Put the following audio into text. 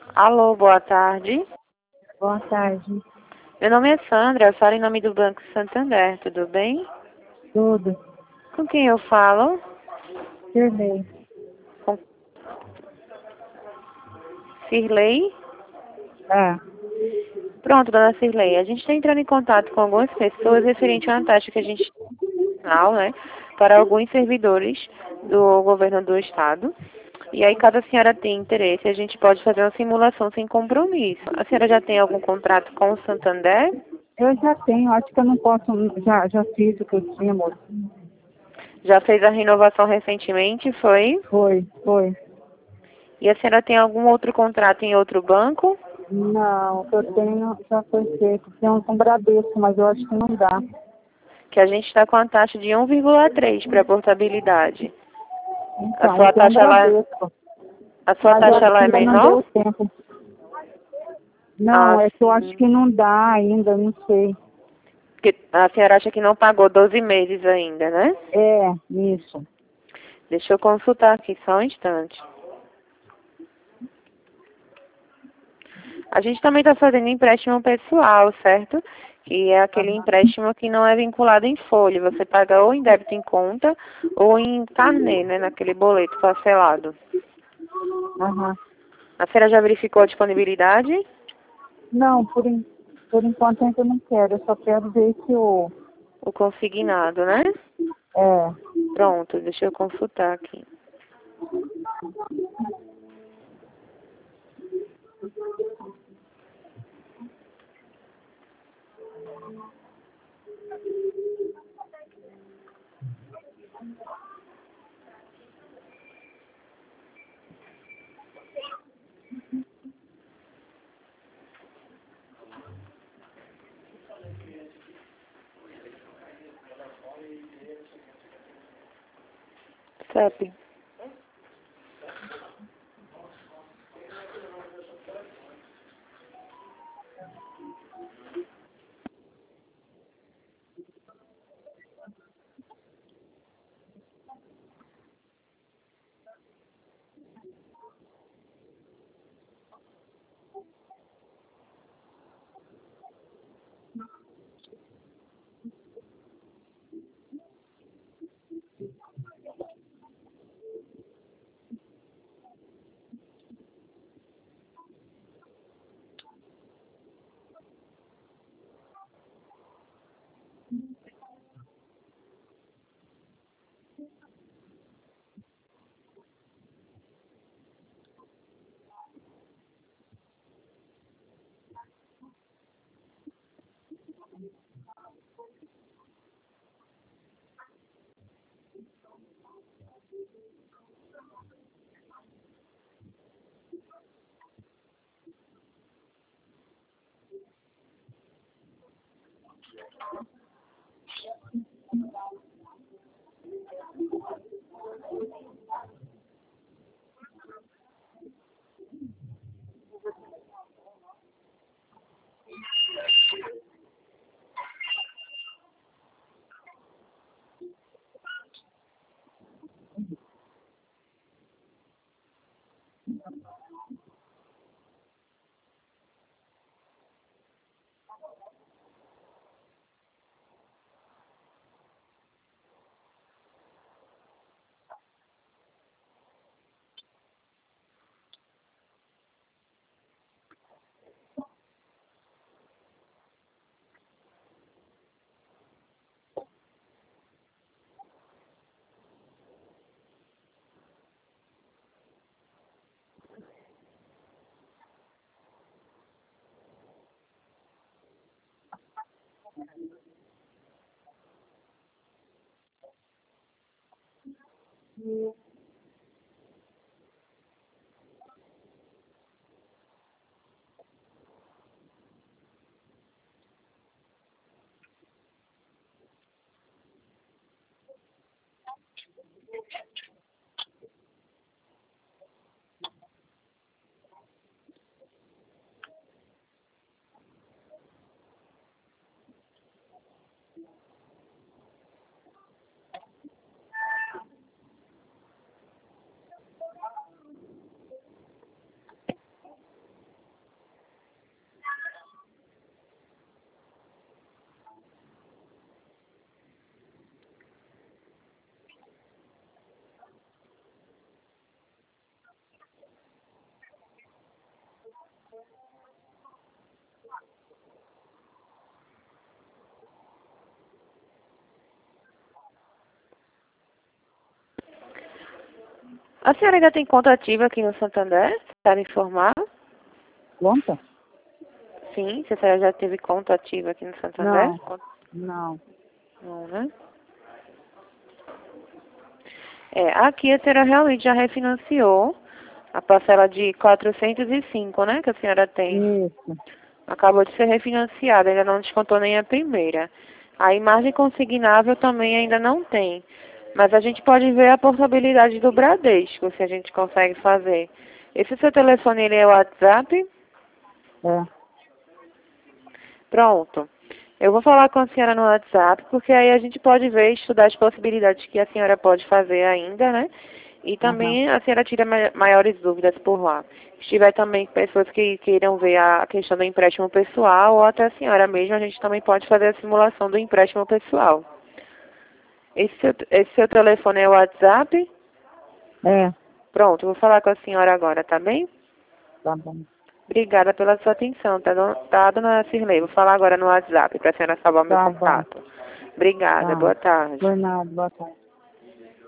Alô, boa tarde. Boa tarde. Meu nome é Sandra, eu falo em nome do Banco Santander, tudo bem? Tudo. Com quem eu falo? Sirlei. Com Cirlei? Ah, Pronto, dona Cirlei, a gente está entrando em contato com algumas pessoas referente a uma taxa que a gente tem, né, para alguns servidores do governo do estado. E aí, caso a senhora tenha interesse, a gente pode fazer uma simulação sem compromisso. A senhora já tem algum contrato com o Santander? eu já tenho, acho que eu não posso, já fiz o que eu tinha, moço. Já fez a renovação recentemente, foi? Foi. E a senhora tem algum outro contrato em outro banco? Não, o que eu tenho já foi feito. Tem um com Bradesco, mas eu acho que não dá. Que a gente está com a taxa de 1,3 para portabilidade. A Então, sua tem um taxa lá, Bradesco, a sua mas eu taxa acho lá que é ainda não menor? deu tempo. Ah, Não, é que eu acho sim. que não dá ainda, não sei. Porque a senhora acha que não pagou 12 meses ainda, né? É, isso. Deixa eu consultar aqui só um instante. A gente também está fazendo empréstimo pessoal, certo? Que é aquele Aham. empréstimo que não é vinculado em folha. Você paga ou em débito em conta ou em carnê, né? Naquele boleto parcelado. Aham. A senhora já verificou a disponibilidade? Não, por enquanto ainda não quero. Eu só quero ver se o... O consignado, né? É. Pronto, deixa eu consultar aqui. CEP. A senhora ainda tem conta ativa aqui no Santander? Para me informar? Conta? Sim, se a senhora já teve conta ativa aqui no Santander? Não. Não, né? Aqui a senhora realmente já refinanciou a parcela de 405, né, que a senhora tem. Isso. Acabou de ser refinanciada, ainda não descontou nem a primeira. A imagem consignável também ainda não tem. Mas a gente pode ver a portabilidade do Bradesco, se a gente consegue fazer. Esse seu telefone, ele é o WhatsApp? É. Pronto. Eu vou falar com a senhora no WhatsApp, porque aí a gente pode ver, estudar as possibilidades que a senhora pode fazer ainda, né? E também a senhora tira maiores dúvidas por lá. Se tiver também pessoas que queiram ver a questão do empréstimo pessoal, ou até a senhora mesma, a gente também pode fazer a simulação do empréstimo pessoal. Esse seu telefone é o WhatsApp? É. Pronto, vou falar com a senhora agora, tá bem? Tá bom. Obrigada pela sua atenção, tá, dona Cirlei? Vou falar agora no WhatsApp para a senhora salvar meu Tá bom. contato. Obrigada, Tá. boa tarde. Por nada, boa tarde.